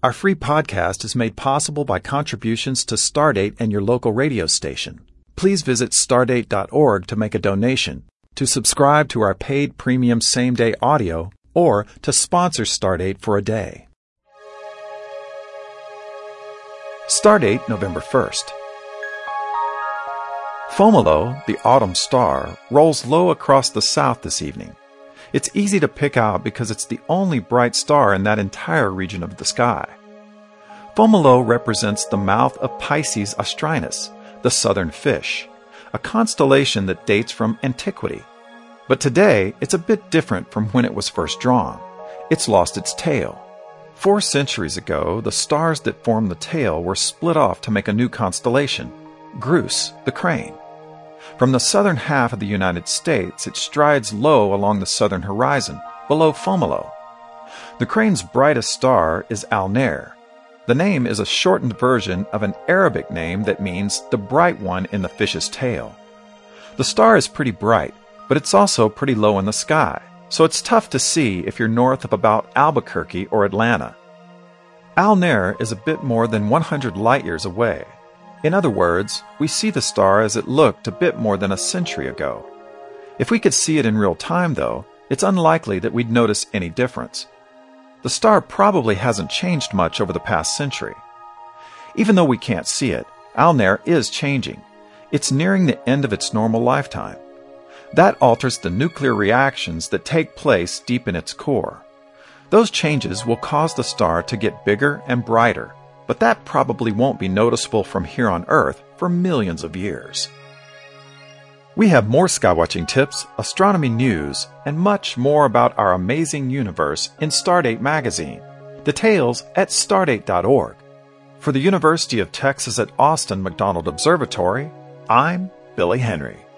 Our free podcast is made possible by contributions to Stardate and your local radio station. Please visit stardate.org to make a donation, to subscribe to our paid premium same-day audio, or to sponsor Stardate for a day. Stardate, November 1st. Fomolo, the autumn star, rolls low across the south this evening. It's easy to pick out because it's the only bright star in that entire region of the sky. Fomolo represents the mouth of Pisces Austrinus, the southern fish, a constellation that dates from antiquity. But today, it's a bit different from when it was first drawn. It's lost its tail. 4 centuries ago, the stars that form the tail were split off to make a new constellation, Grus, the crane. From the southern half of the United States, it strides low along the southern horizon, below Fomolo. The crane's brightest star is Alnair. The name is a shortened version of an Arabic name that means the bright one in the fish's tail. The star is pretty bright, but it's also pretty low in the sky, so it's tough to see if you're north of about Albuquerque or Atlanta. Alnair is a bit more than 100 light-years away. In other words, we see the star as it looked a bit more than a century ago. If we could see it in real time, though, it's unlikely that we'd notice any difference. The star probably hasn't changed much over the past century. Even though we can't see it, Alnair is changing. It's nearing the end of its normal lifetime. That alters the nuclear reactions that take place deep in its core. Those changes will cause the star to get bigger and brighter, but that probably won't be noticeable from here on Earth for millions of years. We have more skywatching tips, astronomy news, and much more about our amazing universe in Stardate magazine. Details at stardate.org. For the University of Texas at Austin McDonald Observatory, I'm Billy Henry.